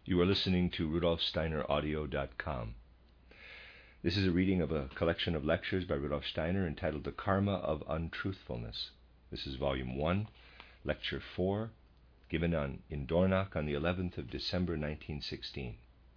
You are listening to RudolfSteinerAudio.com. This is a reading of a collection of lectures by Rudolf Steiner entitled The Karma of Untruthfulness. This is Volume 1, Lecture 4, given in Dornach on the 11th of December 1916.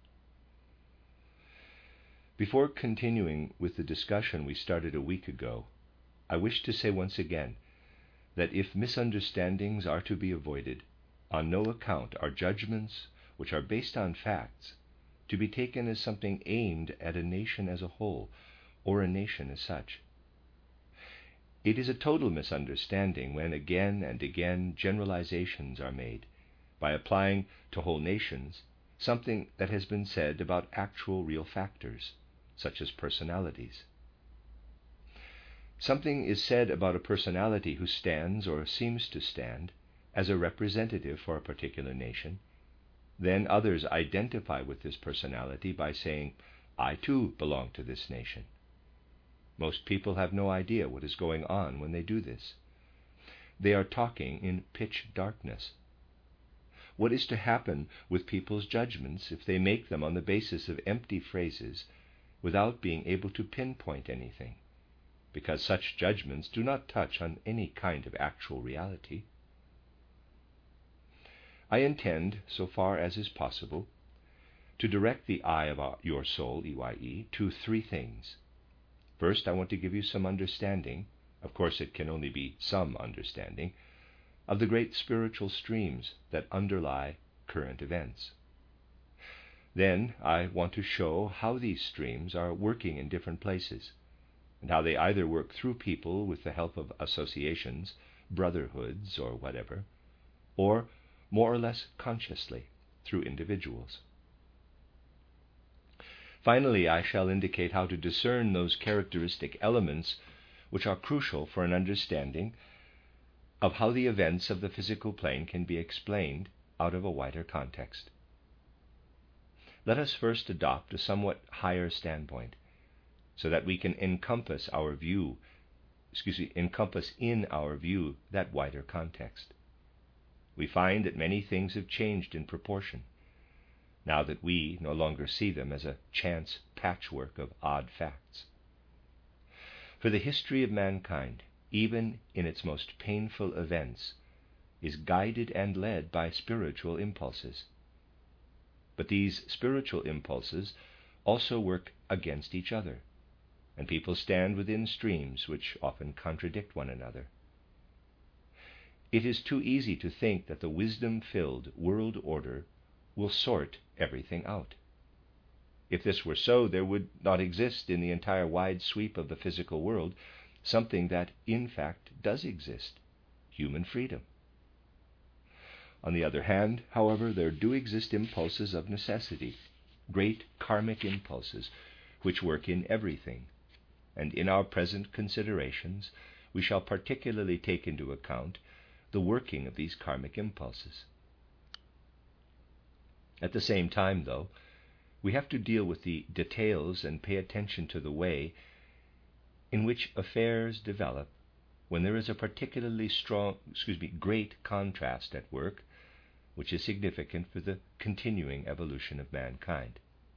Before continuing with the discussion we started a week ago, I wish to say once again that if misunderstandings are to be avoided, on no account are judgments which are based on facts to be taken as something aimed at a nation as a whole, or a nation as such. It is a total misunderstanding when again and again generalizations are made, by applying to whole nations something that has been said about actual real factors, such as personalities. Something is said about a personality who stands or seems to stand as a representative for a particular nation. Then others identify with this personality by saying, I too belong to this nation. Most people have no idea what is going on when they do this. They are talking in pitch darkness. What is to happen with people's judgments if they make them on the basis of empty phrases without being able to pinpoint anything, because such judgments do not touch on any kind of actual reality? I intend, so far as is possible, to direct the eye of your soul, EYE, to three things. First, I want to give you some understanding, of course it can only be some understanding, of the great spiritual streams that underlie current events. Then I want to show how these streams are working in different places, and how they either work through people with the help of associations, brotherhoods, or whatever, or more or less consciously through individuals. Finally, I shall indicate how to discern those characteristic elements which are crucial for an understanding of how the events of the physical plane can be explained out of a wider context. Let us first adopt a somewhat higher standpoint, so that we can encompass in our view that wider context. We find that many things have changed in proportion, now that we no longer see them as a chance patchwork of odd facts. For the history of mankind, even in its most painful events, is guided and led by spiritual impulses. But these spiritual impulses also work against each other, and people stand within streams which often contradict one another. It is too easy to think that the wisdom-filled world order will sort everything out. If this were so, there would not exist in the entire wide sweep of the physical world something that in fact does exist, human freedom. On the other hand, however, there do exist impulses of necessity, great karmic impulses, which work in everything, and in our present considerations we shall particularly take into account the working of these karmic impulses. At the same time, though, we have to deal with the details and pay attention to the way in which affairs develop when there is a particularly great contrast at work, which is significant for the continuing evolution of mankind.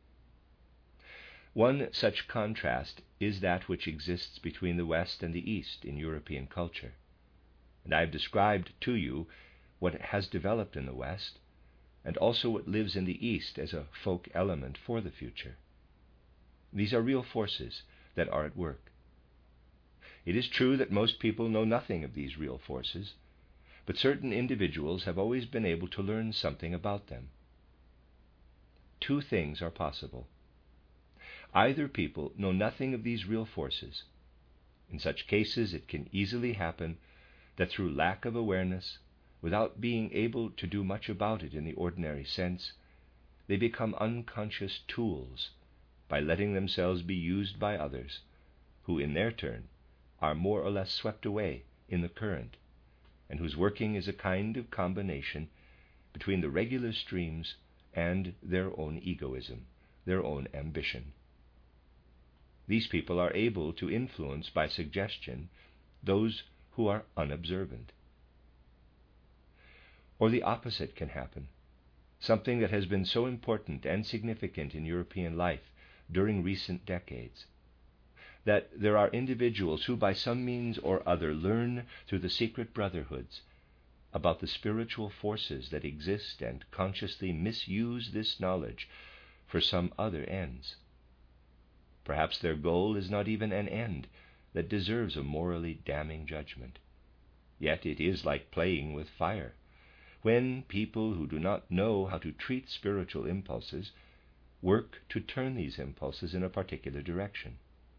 One such contrast is that which exists between the West and the East in European culture. And I have described to you what has developed in the West, and also what lives in the East as a folk element for the future. These are real forces that are at work. It is true that most people know nothing of these real forces, but certain individuals have always been able to learn something about them. Two things are possible. Either people know nothing of these real forces. In such cases, it can easily happen that through lack of awareness, without being able to do much about it in the ordinary sense, they become unconscious tools by letting themselves be used by others, who in their turn are more or less swept away in the current, and whose working is a kind of combination between the regular streams and their own egoism, their own ambition. These people are able to influence by suggestion those who are unobservant. Or the opposite can happen. something that has been so important and significant in European life during recent decades, that there are individuals who by some means or other learn through the secret brotherhoods about the spiritual forces that exist and consciously misuse this knowledge for some other ends. Perhaps their goal is not even an end that deserves a morally damning judgment. Yet it is like playing with fire, when people who do not know how to treat spiritual impulses work to turn these impulses in a particular direction.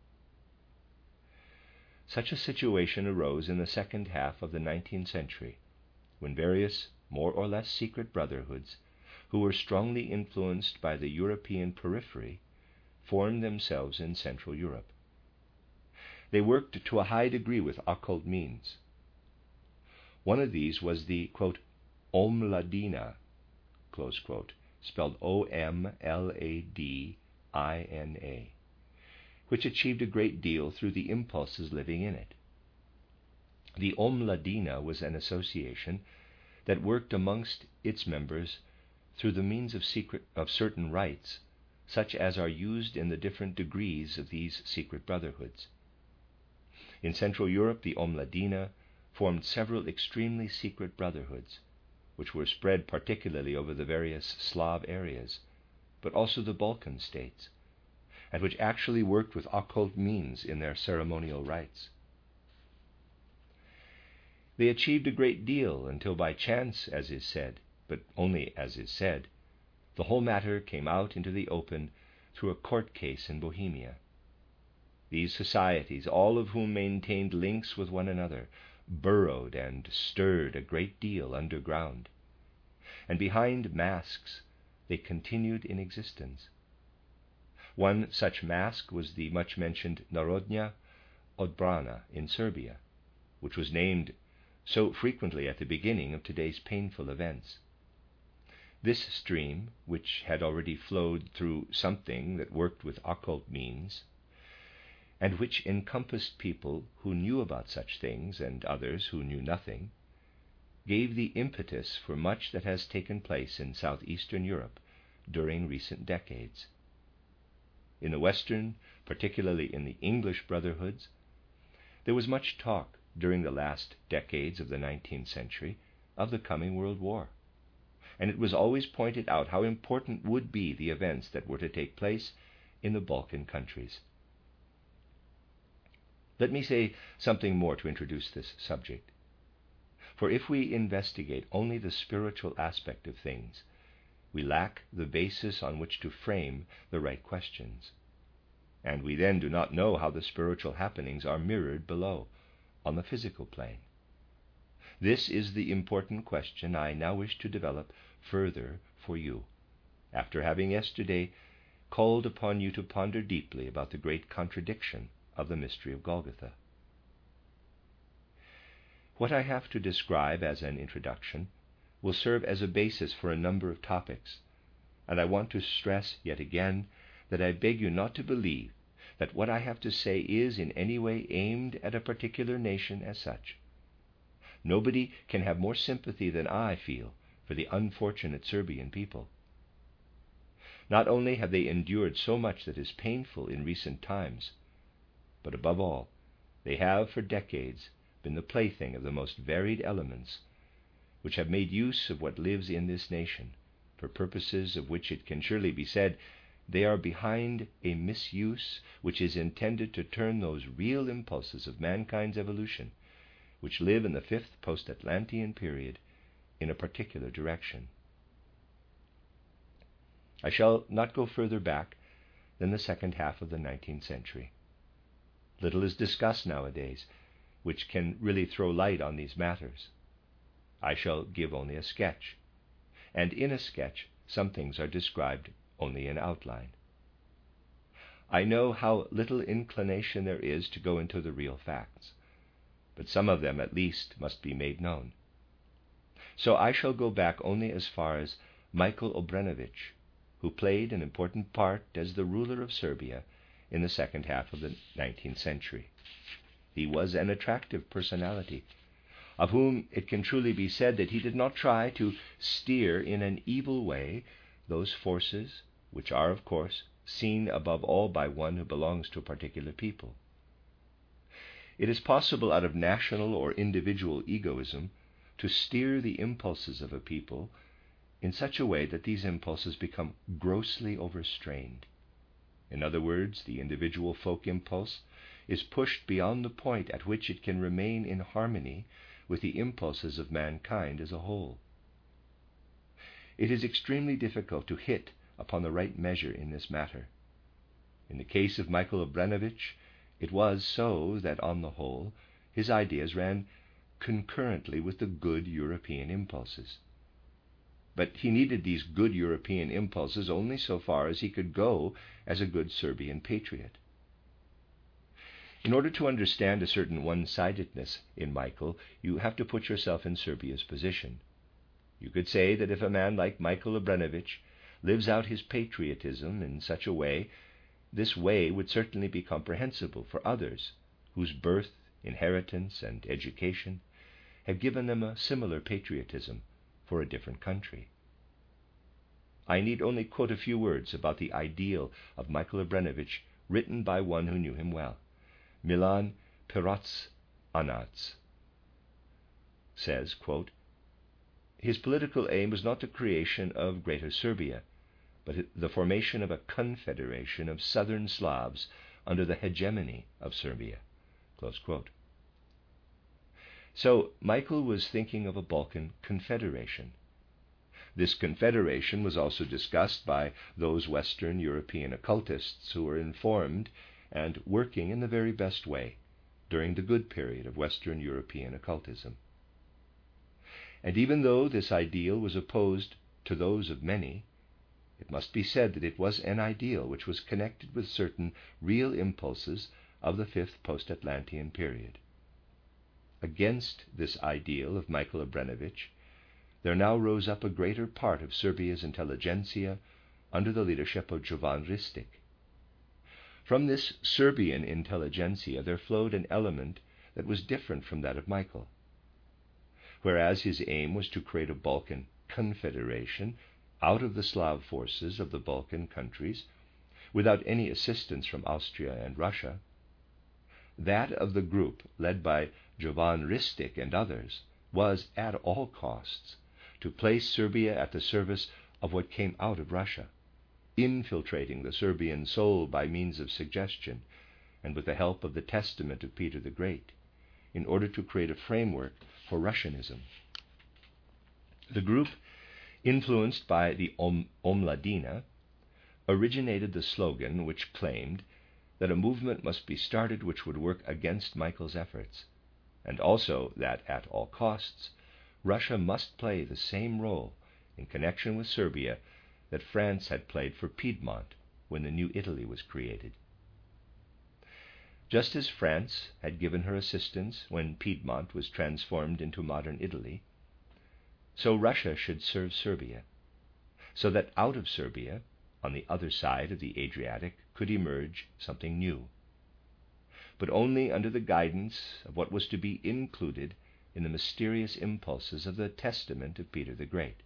Such a situation arose in the second half of the 19th century, when various more or less secret brotherhoods, who were strongly influenced by the European periphery, formed themselves in Central Europe. They worked to a high degree with occult means. One of these was the, quote, Omladina, close quote, spelled O-M-L-A-D-I-N-A, which achieved a great deal through the impulses living in it. The Omladina was an association that worked amongst its members through the means of certain rites, such as are used in the different degrees of these secret brotherhoods. In Central Europe, the Omladina formed several extremely secret brotherhoods, which were spread particularly over the various Slav areas, but also the Balkan states, and which actually worked with occult means in their ceremonial rites. They achieved a great deal until by chance, as is said, but only as is said, the whole matter came out into the open through a court case in Bohemia. These societies, all of whom maintained links with one another, burrowed and stirred a great deal underground, and behind masks they continued in existence. One such mask was the much-mentioned Narodna Odbrana in Serbia, which was named so frequently at the beginning of today's painful events. This stream, which had already flowed through something that worked with occult means, and which encompassed people who knew about such things and others who knew nothing, gave the impetus for much that has taken place in southeastern Europe during recent decades. In the Western, particularly in the English brotherhoods, there was much talk during the last decades of the 19th century of the coming World War, and it was always pointed out how important would be the events that were to take place in the Balkan countries. Let me say something more to introduce this subject. For if we investigate only the spiritual aspect of things, we lack the basis on which to frame the right questions, and we then do not know how the spiritual happenings are mirrored below, on the physical plane. This is the important question I now wish to develop further for you, after having yesterday called upon you to ponder deeply about the great contradiction of the mystery of Golgotha. What I have to describe as an introduction will serve as a basis for a number of topics, and I want to stress yet again that I beg you not to believe that what I have to say is in any way aimed at a particular nation as such. Nobody can have more sympathy than I feel for the unfortunate Serbian people. Not only have they endured so much that is painful in recent times, but above all, they have for decades been the plaything of the most varied elements, which have made use of what lives in this nation, for purposes of which it can surely be said they are behind a misuse which is intended to turn those real impulses of mankind's evolution, which live in the fifth post-Atlantean period, in a particular direction. I shall not go further back than the second half of the 19th century. Little is discussed nowadays which can really throw light on these matters. I shall give only a sketch, and in a sketch some things are described only in outline. I know how little inclination there is to go into the real facts, but some of them at least must be made known. So I shall go back only as far as Michael Obrenović, who played an important part as the ruler of Serbia in the second half of the 19th century. He was an attractive personality, of whom it can truly be said that he did not try to steer in an evil way those forces which are, of course, seen above all by one who belongs to a particular people. It is possible out of national or individual egoism to steer the impulses of a people in such a way that these impulses become grossly overstrained. In other words, the individual folk impulse is pushed beyond the point at which it can remain in harmony with the impulses of mankind as a whole. It is extremely difficult to hit upon the right measure in this matter. In the case of Michael Obrenović, it was so that, on the whole, his ideas ran concurrently with the good European impulses. But he needed these good European impulses only so far as he could go as a good Serbian patriot. In order to understand a certain one-sidedness in Michael, you have to put yourself in Serbia's position. You could say that if a man like Michael Obrenović lives out his patriotism in such a way, this way would certainly be comprehensible for others whose birth, inheritance, and education have given them a similar patriotism for a different country. I need only quote a few words about the ideal of Michael Obrenović written by one who knew him well. Milan Perots-Anac says, quote, "His political aim was not the creation of Greater Serbia, but the formation of a confederation of southern Slavs under the hegemony of Serbia." Close quote. So Michael was thinking of a Balkan confederation. This confederation was also discussed by those Western European occultists who were informed and working in the very best way during the good period of Western European occultism. And even though this ideal was opposed to those of many, it must be said that it was an ideal which was connected with certain real impulses of the fifth post-Atlantean period. Against this ideal of Michael Obrenović, there now rose up a greater part of Serbia's intelligentsia under the leadership of Jovan Ristic. From this Serbian intelligentsia there flowed an element that was different from that of Michael. Whereas his aim was to create a Balkan confederation out of the Slav forces of the Balkan countries, without any assistance from Austria and Russia, that of the group led by Jovan Ristic and others was, at all costs, to place Serbia at the service of what came out of Russia, infiltrating the Serbian soul by means of suggestion and with the help of the Testament of Peter the Great, in order to create a framework for Russianism. The group, influenced by the Omladina, originated the slogan which claimed that a movement must be started which would work against Michael's efforts, and also that, at all costs, Russia must play the same role in connection with Serbia that France had played for Piedmont when the new Italy was created. Just as France had given her assistance when Piedmont was transformed into modern Italy, so Russia should serve Serbia, so that out of Serbia, on the other side of the Adriatic, could emerge something new, but only under the guidance of what was to be included in the mysterious impulses of the Testament of Peter the Great.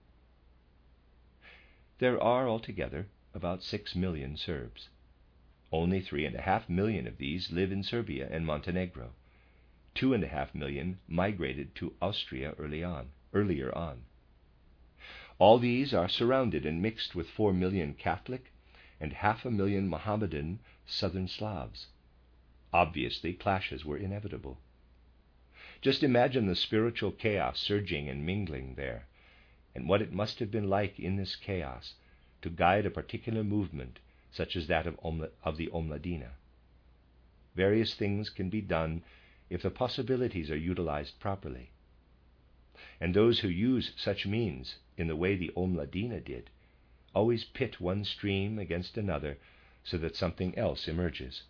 There are altogether about 6 million Serbs. Only 3.5 million of these live in Serbia and Montenegro. 2.5 million migrated to Austria earlier on. All these are surrounded and mixed with 4 million Catholic and 500,000 Mohammedan Southern Slavs. Obviously, clashes were inevitable. Just imagine the spiritual chaos surging and mingling there, and what it must have been like in this chaos to guide a particular movement such as that of the Omladina. Various things can be done if the possibilities are utilized properly. And those who use such means in the way the Omladina did always pit one stream against another so that something else emerges.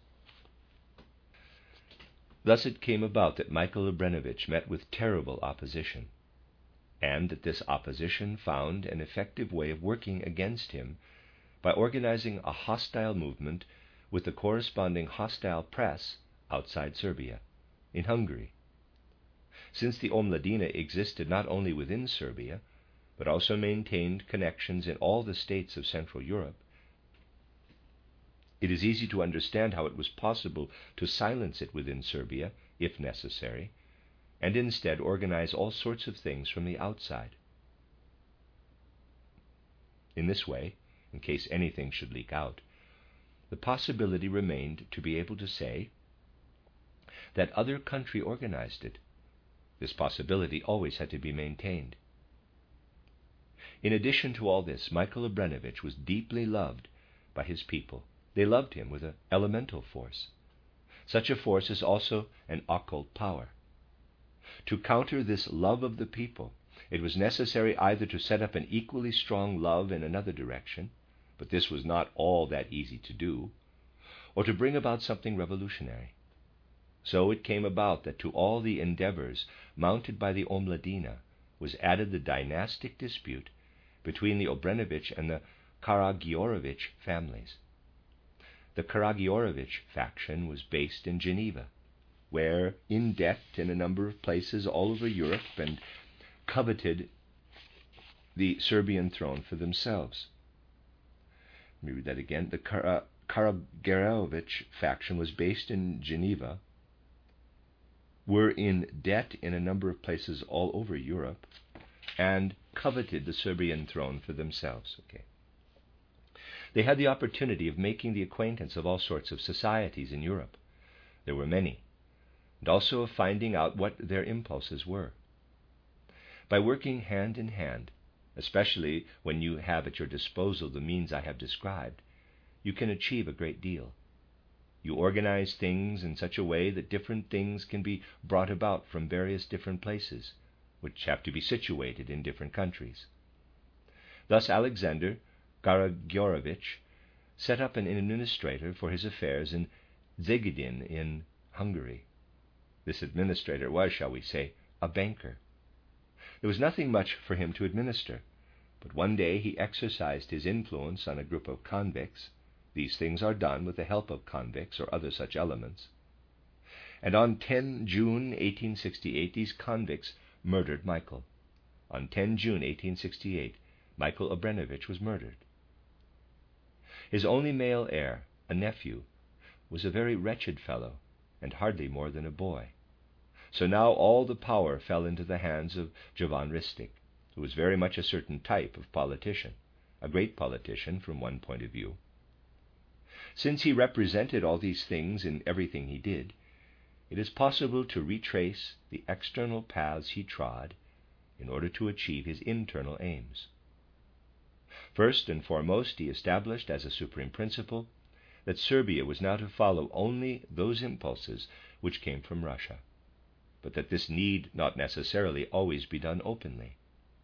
Thus it came about that Michael Obrenović met with terrible opposition, and that this opposition found an effective way of working against him by organizing a hostile movement with the corresponding hostile press outside Serbia, in Hungary. since the Omladina existed not only within Serbia, but also maintained connections in all the states of Central Europe, it is easy to understand how it was possible to silence it within Serbia, if necessary, and instead organize all sorts of things from the outside. In this way, in case anything should leak out, the possibility remained to be able to say that other country organized it. This possibility always had to be maintained. In addition to all this, Michael Obrenović was deeply loved by his people. They loved him with an elemental force. Such a force is also an occult power. To counter this love of the people, it was necessary either to set up an equally strong love in another direction, but this was not all that easy to do, or to bring about something revolutionary. So it came about that to all the endeavors mounted by the Omladina was added the dynastic dispute between the Obrenović and the Karagiorevich families. The Karagiorevich faction was based in Geneva, where, in debt in a number of places all over Europe, and coveted the Serbian throne for themselves. Let me read that again. The Karagiorevich faction was based in Geneva, were in debt in a number of places all over Europe, and coveted the Serbian throne for themselves. Okay. They had the opportunity of making the acquaintance of all sorts of societies in Europe. There were many, and also of finding out what their impulses were. By working hand in hand, especially when you have at your disposal the means I have described, you can achieve a great deal. You organize things in such a way that different things can be brought about from various different places, which have to be situated in different countries. Thus Alexander Karagiorevich set up an administrator for his affairs in Szegedin in Hungary. This administrator was, shall we say, a banker. There was nothing much for him to administer, but one day he exercised his influence on a group of convicts. These things are done with the help of convicts or other such elements. And on 10 June 1868, these convicts murdered Michael. On 10 June 1868, Michael Obrenović was murdered. His only male heir, a nephew, was a very wretched fellow, and hardly more than a boy. So now all the power fell into the hands of Jovan Ristic, who was very much a certain type of politician, a great politician from one point of view. Since he represented all these things in everything he did, it is possible to retrace the external paths he trod in order to achieve his internal aims. First and foremost, he established as a supreme principle that Serbia was now to follow only those impulses which came from Russia, but that this need not necessarily always be done openly.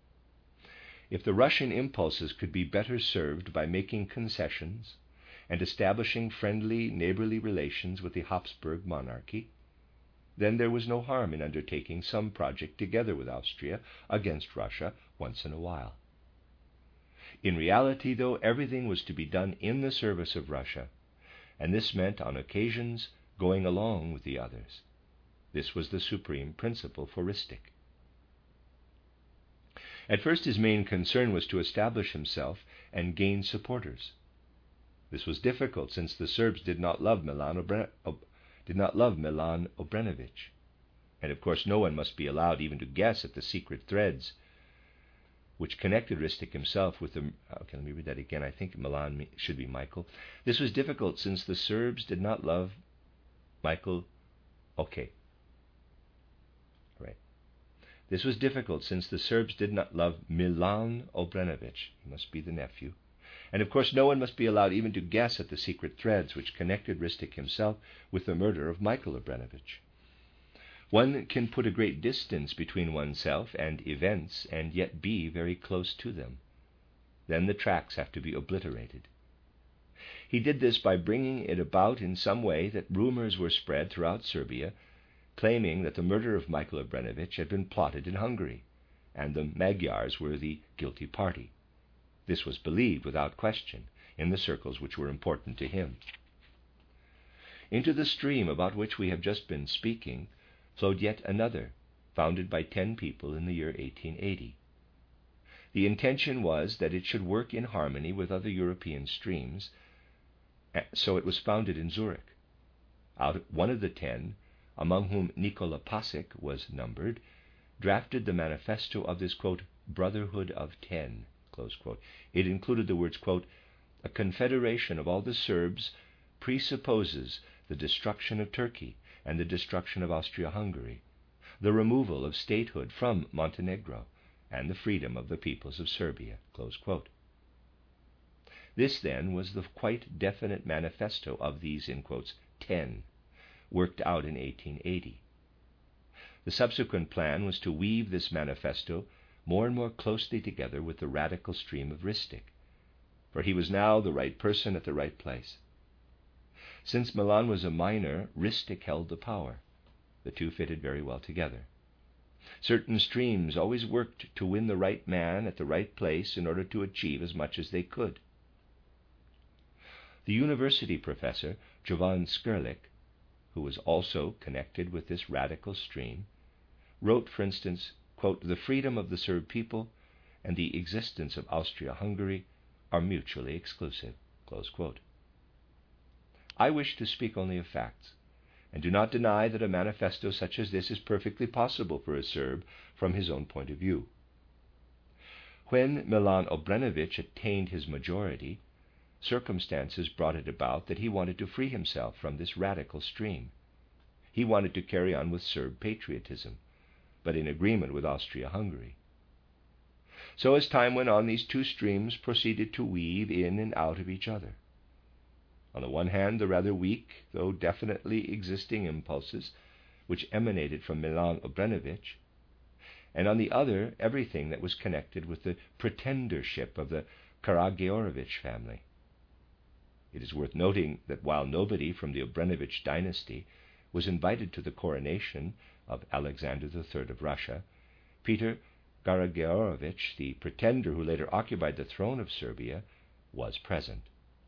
If the Russian impulses could be better served by making concessions and establishing friendly, neighborly relations with the Habsburg monarchy, then there was no harm in undertaking some project together with Austria against Russia once in a while. In reality, though, everything was to be done in the service of Russia, and this meant, on occasions, going along with the others. This was the supreme principle for Ristic. At first, his main concern was to establish himself and gain supporters. This was difficult, since the Serbs did not love Milan Obrenović, and of course no one must be allowed even to guess at the secret threads which connected Ristic himself with the... Okay, let me read that again. I think Milan should be Michael. This was difficult, since the Serbs did not love Michael... Okay. Right. This was difficult, since the Serbs did not love Milan Obrenović. He must be the nephew. And of course no one must be allowed even to guess at the secret threads which connected Ristic himself with the murder of Michael Obrenović. One can put a great distance between oneself and events and yet be very close to them. Then the tracks have to be obliterated. He did this by bringing it about in some way that rumors were spread throughout Serbia, claiming that the murder of Michael Obrenović had been plotted in Hungary, and the Magyars were the guilty party. This was believed without question in the circles which were important to him. Into the stream about which we have just been speaking flowed yet another, founded by 10 people in the year 1880. The intention was that it should work in harmony with other European streams, so it was founded in Zurich. One of the 10, among whom Nicola Pasic was numbered, drafted the manifesto of this, quote, Brotherhood of 10, close quote. It included the words, quote, a confederation of all the Serbs presupposes the destruction of Turkey and the destruction of Austria-Hungary, the removal of statehood from Montenegro, and the freedom of the peoples of Serbia, close quote. This, then, was the quite definite manifesto of these, in quotes, 10, worked out in 1880. The subsequent plan was to weave this manifesto more and more closely together with the radical stream of Ristic, for he was now the right person at the right place. Since Milan was a minor, Ristic held the power. The two fitted very well together. Certain streams always worked to win the right man at the right place in order to achieve as much as they could. The university professor, Jovan Skrlik, who was also connected with this radical stream, wrote, for instance, quote, the freedom of the Serb people and the existence of Austria-Hungary are mutually exclusive, close quote. I wish to speak only of facts, and do not deny that a manifesto such as this is perfectly possible for a Serb from his own point of view. When Milan Obrenović attained his majority, circumstances brought it about that he wanted to free himself from this radical stream. He wanted to carry on with Serb patriotism, but in agreement with Austria-Hungary. So as time went on, these two streams proceeded to weave in and out of each other. On the one hand, the rather weak, though definitely existing impulses which emanated from Milan Obrenović, and on the other, everything that was connected with the pretendership of the Karageorgevich family. It is worth noting that while nobody from the Obrenović dynasty was invited to the coronation of Alexander III of Russia, Peter Karageorgevich, the pretender who later occupied the throne of Serbia, was present.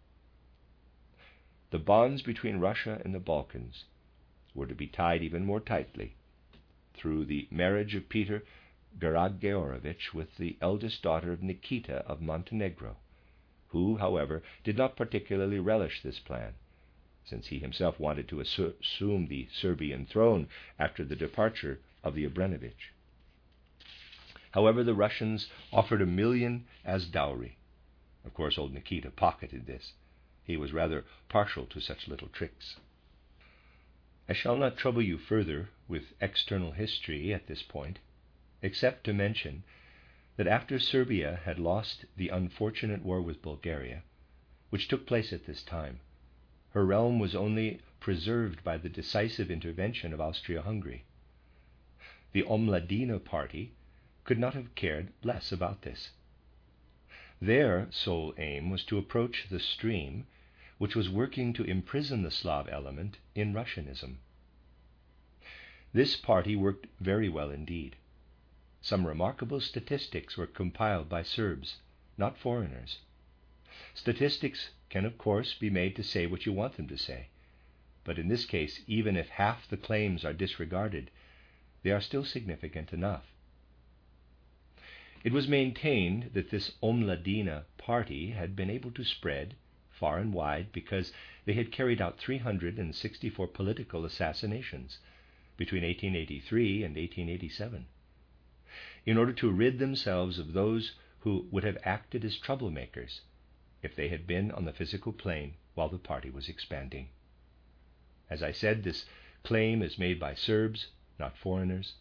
The bonds between Russia and the Balkans were to be tied even more tightly through the marriage of Peter Karageorgevich with the eldest daughter of Nikita of Montenegro, who, however, did not particularly relish this plan, since he himself wanted to assume the Serbian throne after the departure of the Obrenović. However, the Russians offered $1 million as dowry. Of course, old Nikita pocketed this. He was rather partial to such little tricks. I shall not trouble you further with external history at this point, except to mention that after Serbia had lost the unfortunate war with Bulgaria, which took place at this time, her realm was only preserved by the decisive intervention of Austria-Hungary. The Omladina party could not have cared less about this. Their sole aim was to approach the stream which was working to imprison the Slav element in Russianism. This party worked very well indeed. Some remarkable statistics were compiled by Serbs, not foreigners. Statistics can, of course, be made to say what you want them to say, but in this case, even if half the claims are disregarded, they are still significant enough. It was maintained that this Omladina party had been able to spread far and wide because they had carried out 364 political assassinations between 1883 and 1887, in order to rid themselves of those who would have acted as troublemakers if they had been on the physical plane while the party was expanding. As I said, this claim is made by Serbs, not foreigners.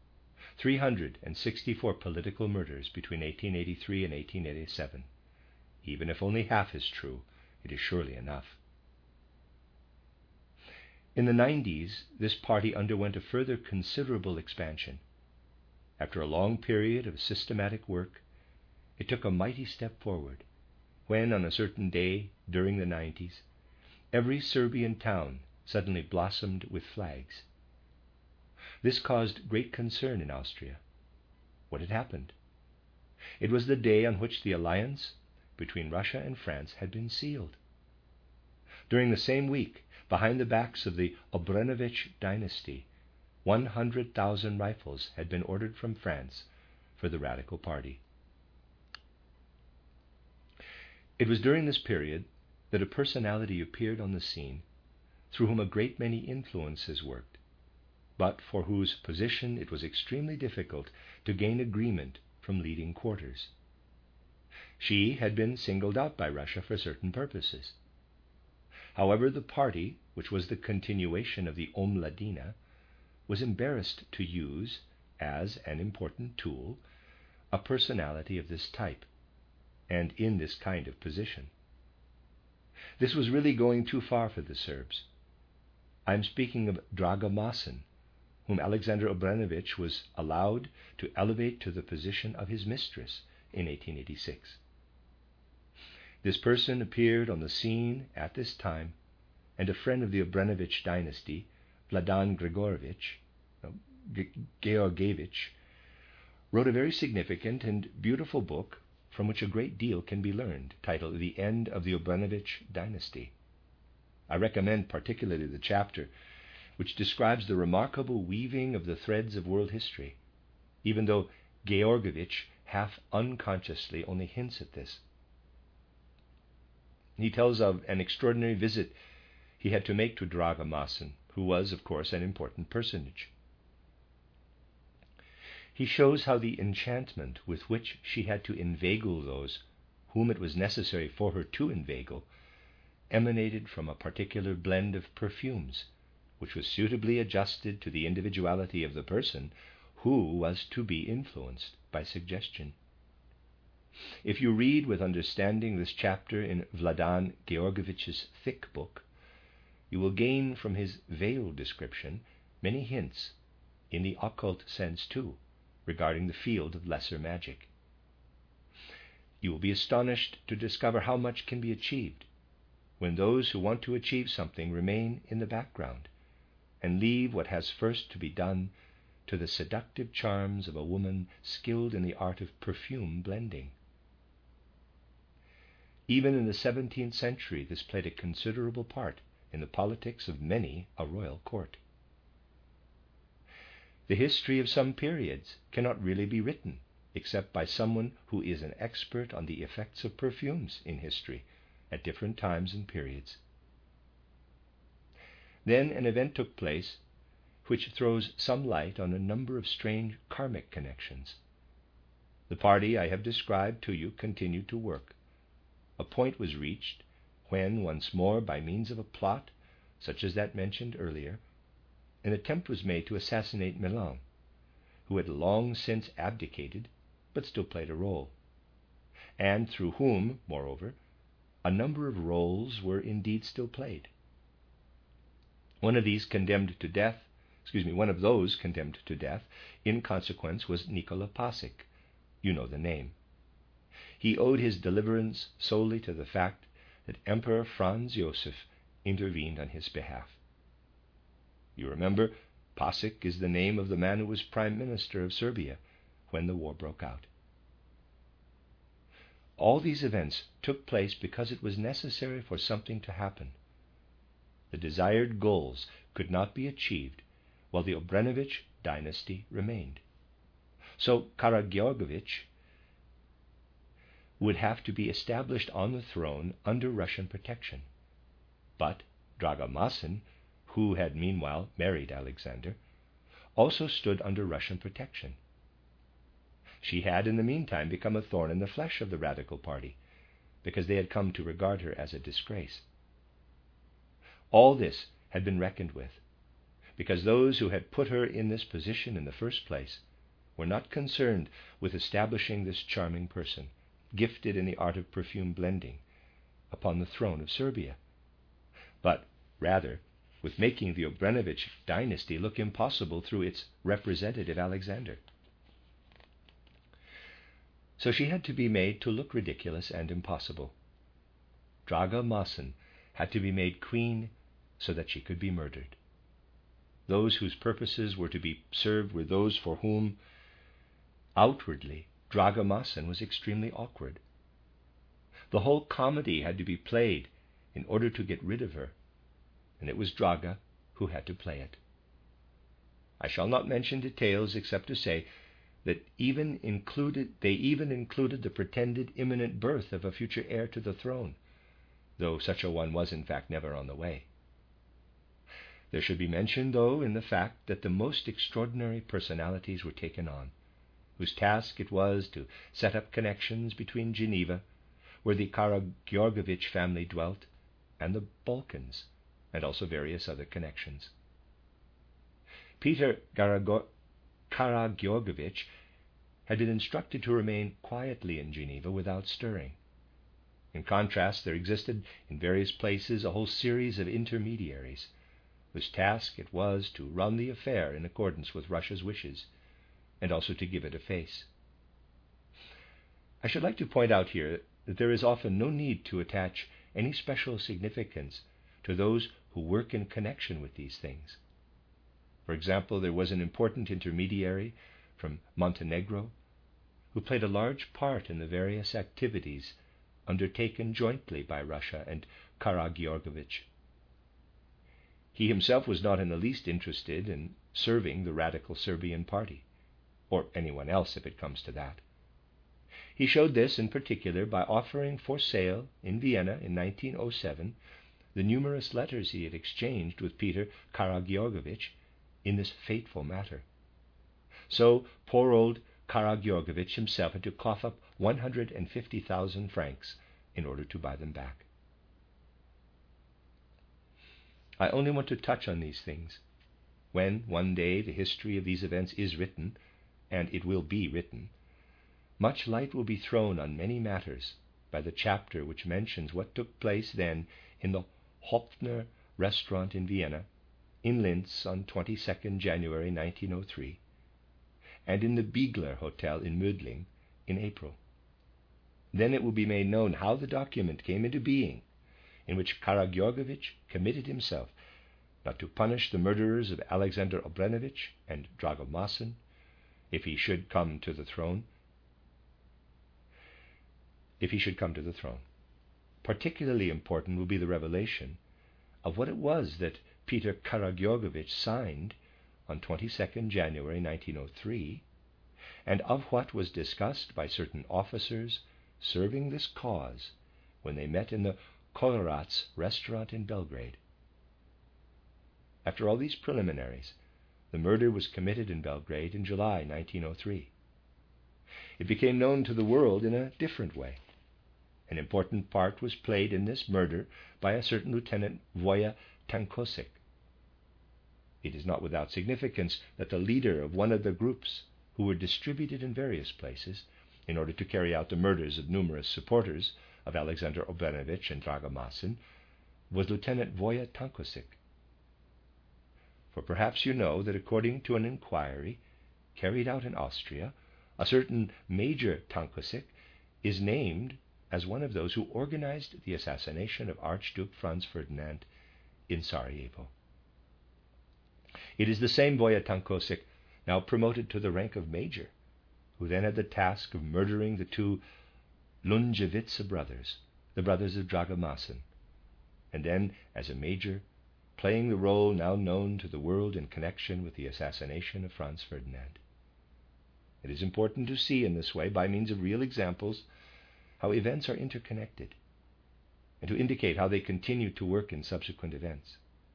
364 political murders between 1883 and 1887. Even if only half is true, it is surely enough. In the 90s, this party underwent a further considerable expansion. After a long period of systematic work, it took a mighty step forward when, on a certain day during the 90s, every Serbian town suddenly blossomed with flags. This caused great concern in Austria. What had happened? It was the day on which the alliance between Russia and France had been sealed. During the same week, behind the backs of the Obrenović dynasty, 100,000 rifles had been ordered from France for the Radical Party. It was during this period that a personality appeared on the scene through whom a great many influences worked, but for whose position it was extremely difficult to gain agreement from leading quarters. She had been singled out by Russia for certain purposes. However, the party, which was the continuation of the Omladina, was embarrassed to use, as an important tool, a personality of this type, and in this kind of position. This was really going too far for the Serbs. I am speaking of Draga Masin, whom Alexander Obrenović was allowed to elevate to the position of his mistress in 1886. This person appeared on the scene at this time, and a friend of the Obrenović dynasty, Vladan Georgievich, wrote a very significant and beautiful book from which a great deal can be learned, titled The End of the Obrenović Dynasty. I recommend particularly the chapter which describes the remarkable weaving of the threads of world history, even though Georgievich half unconsciously only hints at this. He tells of an extraordinary visit he had to make to Draga Masin, who was, of course, an important personage. He shows how the enchantment with which she had to inveigle those whom it was necessary for her to inveigle emanated from a particular blend of perfumes, which was suitably adjusted to the individuality of the person who was to be influenced by suggestion. If you read with understanding this chapter in Vladan Georgievich's thick book, you will gain from his veiled description many hints, in the occult sense too, regarding the field of lesser magic. You will be astonished to discover how much can be achieved when those who want to achieve something remain in the background and leave what has first to be done to the seductive charms of a woman skilled in the art of perfume blending. Even in the 17th century, this played a considerable part in the politics of many a royal court. The history of some periods cannot really be written except by someone who is an expert on the effects of perfumes in history at different times and periods. Then an event took place which throws some light on a number of strange karmic connections. The party I have described to you continued to work. A point was reached when, once more, by means of a plot, such as that mentioned earlier, an attempt was made to assassinate Milan, who had long since abdicated, but still played a role, and through whom, moreover, a number of roles were indeed still played. One of those condemned to death, in consequence, was Nicola Pasic. You know the name. He owed his deliverance solely to the fact that Emperor Franz Joseph intervened on his behalf. You remember, Pasic is the name of the man who was Prime Minister of Serbia when the war broke out. All these events took place because it was necessary for something to happen. The desired goals could not be achieved while the Obrenović dynasty remained. So Karageorgievich would have to be established on the throne under Russian protection. But Draga Masin, who had meanwhile married Alexander, also stood under Russian protection. She had in the meantime become a thorn in the flesh of the Radical Party, because they had come to regard her as a disgrace. All this had been reckoned with, because those who had put her in this position in the first place were not concerned with establishing this charming person, gifted in the art of perfume blending, upon the throne of Serbia, but rather with making the Obrenović dynasty look impossible through its representative Alexander. So she had to be made to look ridiculous and impossible. Draga Masin had to be made queen so that she could be murdered. Those whose purposes were to be served were those for whom, outwardly, Draga Masin was extremely awkward. The whole comedy had to be played in order to get rid of her, and it was Draga who had to play it. I shall not mention details except to say that they even included the pretended imminent birth of a future heir to the throne, though such a one was in fact never on the way. There should be mention, though, in the fact that the most extraordinary personalities were taken on, whose task it was to set up connections between Geneva, where the Karageorgevich family dwelt, and the Balkans, and also various other connections. Peter Karageorgevich had been instructed to remain quietly in Geneva without stirring. In contrast, there existed in various places a whole series of intermediaries, whose task it was to run the affair in accordance with Russia's wishes, and also to give it a face. I should like to point out here that there is often no need to attach any special significance to those who work in connection with these things. For example, there was an important intermediary from Montenegro who played a large part in the various activities undertaken jointly by Russia and Karageorgevich. He himself was not in the least interested in serving the radical Serbian party, or anyone else if it comes to that. He showed this in particular by offering for sale in Vienna in 1907 the numerous letters he had exchanged with Peter Karageorgevich in this fateful matter. So poor old Karageorgevich himself had to cough up 150,000 francs in order to buy them back. I only want to touch on these things. When, one day, the history of these events is written, and it will be written, much light will be thrown on many matters by the chapter which mentions what took place then in the Hopfner restaurant in Vienna, in Linz on 22nd January 1903, and in the Biegler Hotel in Mödling in April. Then it will be made known how the document came into being in which Karageorgevich committed himself not to punish the murderers of Alexander Obrenovich and Drago Masin, if he should come to the throne. Particularly important will be the revelation of what it was that Peter Karageorgevich signed on 22nd January 1903, and of what was discussed by certain officers serving this cause when they met in the Kolorat's restaurant in Belgrade. After all these preliminaries, the murder was committed in Belgrade in July 1903. It became known to the world in a different way. An important part was played in this murder by a certain Lieutenant Voya Tankosik. It is not without significance that the leader of one of the groups who were distributed in various places in order to carry out the murders of numerous supporters of Alexander Obrenovich and Drago Masin was Lieutenant Voya Tankosik. For perhaps you know that according to an inquiry carried out in Austria, a certain Major Tankosik is named as one of those who organized the assassination of Archduke Franz Ferdinand in Sarajevo. It is the same Voya Tankosik, now promoted to the rank of major, who then had the task of murdering the two Lunjevica brothers, the brothers of Drago Masin, and then, as a major, playing the role now known to the world in connection with the assassination of Franz Ferdinand. It is important to see in this way, by means of real examples, how events are interconnected, and to indicate how they continue to work in subsequent events.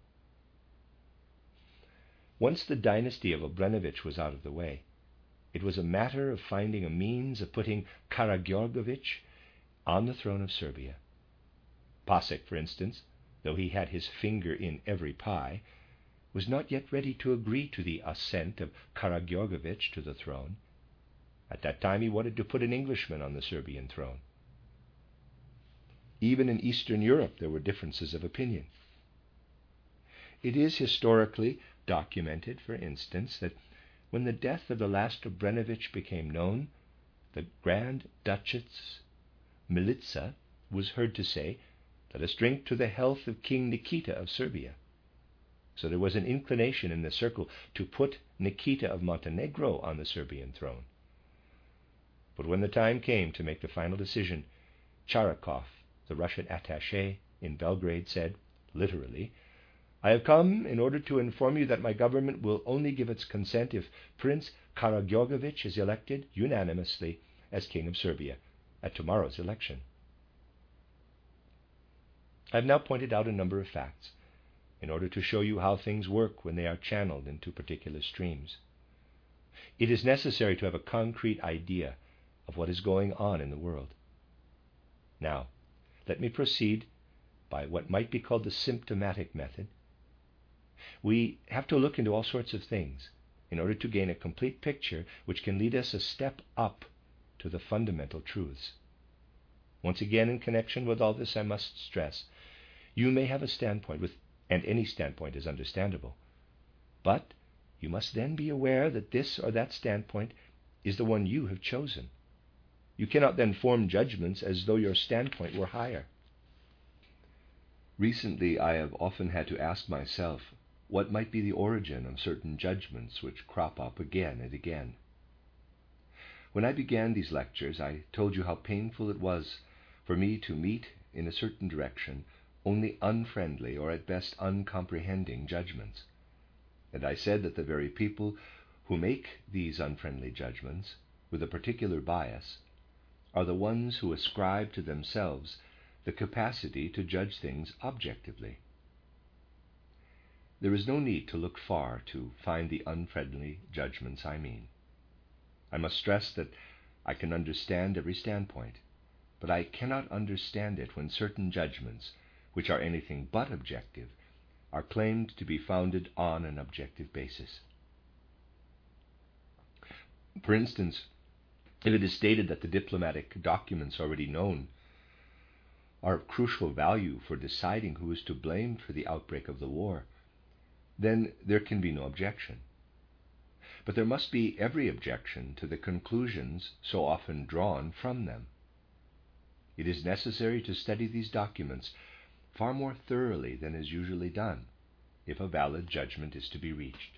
Once the dynasty of Obrenovich was out of the way, it was a matter of finding a means of putting Karageorgevich on the throne of Serbia. Pasek, for instance, though he had his finger in every pie, was not yet ready to agree to the ascent of Karageorgevich to the throne. At that time he wanted to put an Englishman on the Serbian throne. Even in Eastern Europe there were differences of opinion. It is historically documented, for instance, that when the death of the last Obrenovich became known, the Grand Duchess Milica was heard to say, "Let us drink to the health of King Nikita of Serbia." So there was an inclination in the circle to put Nikita of Montenegro on the Serbian throne. But when the time came to make the final decision, Charakov, the Russian attaché in Belgrade, said, literally, I have come in order to inform you that my government will only give its consent if Prince Karageorgevich is elected unanimously as King of Serbia at tomorrow's election. I have now pointed out a number of facts in order to show you how things work when they are channeled into particular streams. It is necessary to have a concrete idea of what is going on in the world. Now, let me proceed by what might be called the symptomatic method. We have to look into all sorts of things in order to gain a complete picture which can lead us a step up to the fundamental truths. Once again, in connection with all this, I must stress, you may have a standpoint, and any standpoint is understandable, but you must then be aware that this or that standpoint is the one you have chosen. You cannot then form judgments as though your standpoint were higher. Recently, I have often had to ask myself what might be the origin of certain judgments which crop up again and again. When I began these lectures, I told you how painful it was for me to meet in a certain direction only unfriendly or at best uncomprehending judgments. And I said that the very people who make these unfriendly judgments with a particular bias are the ones who ascribe to themselves the capacity to judge things objectively. There is no need to look far to find the unfriendly judgments I mean. I must stress that I can understand every standpoint, but I cannot understand it when certain judgments, which are anything but objective, are claimed to be founded on an objective basis. For instance, if it is stated that the diplomatic documents already known are of crucial value for deciding who is to blame for the outbreak of the war, then there can be no objection. But there must be every objection to the conclusions so often drawn from them. It is necessary to study these documents far more thoroughly than is usually done, if a valid judgment is to be reached.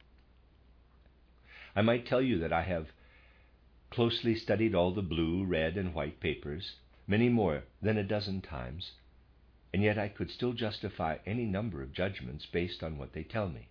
I might tell you that I have closely studied all the blue, red, and white papers, many more than a dozen times, and yet I could still justify any number of judgments based on what they tell me.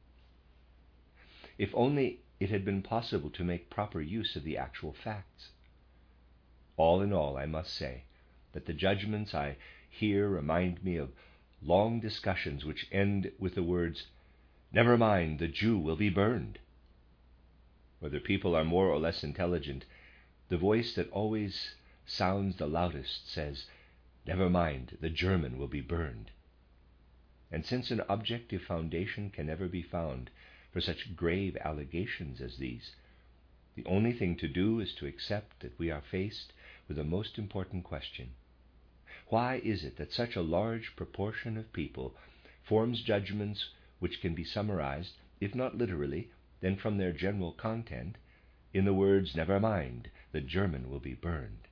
If only it had been possible to make proper use of the actual facts. All in all, I must say that the judgments I hear remind me of long discussions which end with the words, "Never mind, the Jew will be burned." Whether people are more or less intelligent, the voice that always sounds the loudest says, "Never mind, the German will be burned." And since an objective foundation can never be found for such grave allegations as these, the only thing to do is to accept that we are faced with a most important question. Why is it that such a large proportion of people forms judgments which can be summarized, if not literally, then from their general content, in the words, "Never mind, the German will be burned"?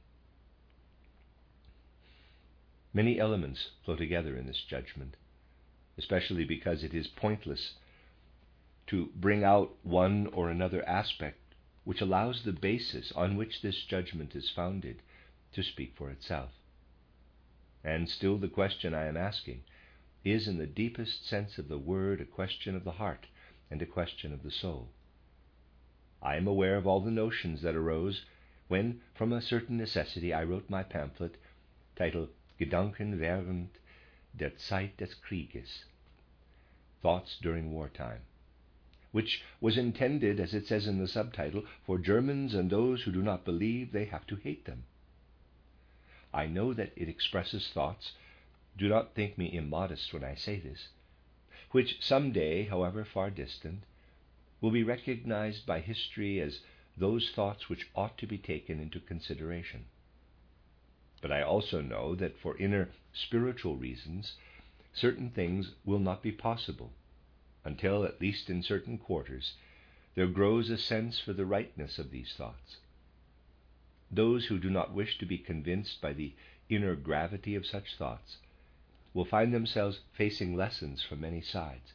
Many elements flow together in this judgment, especially because it is pointless to bring out one or another aspect which allows the basis on which this judgment is founded to speak for itself. And still the question I am asking is, in the deepest sense of the word, a question of the heart and a question of the soul. I am aware of all the notions that arose when, from a certain necessity, I wrote my pamphlet titled Gedanken während der Zeit des Krieges, Thoughts During Wartime, which was intended, as it says in the subtitle, for Germans and those who do not believe they have to hate them. I know that it expresses thoughts, do not think me immodest when I say this, which some day, however far distant, will be recognized by history as those thoughts which ought to be taken into consideration. But I also know that for inner spiritual reasons, certain things will not be possible until, at least in certain quarters, there grows a sense for the rightness of these thoughts. Those who do not wish to be convinced by the inner gravity of such thoughts will find themselves facing lessons from many sides.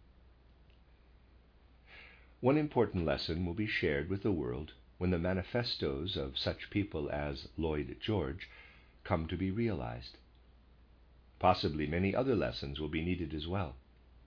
One important lesson will be shared with the world when the manifestos of such people as Lloyd George come to be realized. Possibly many other lessons will be needed as well,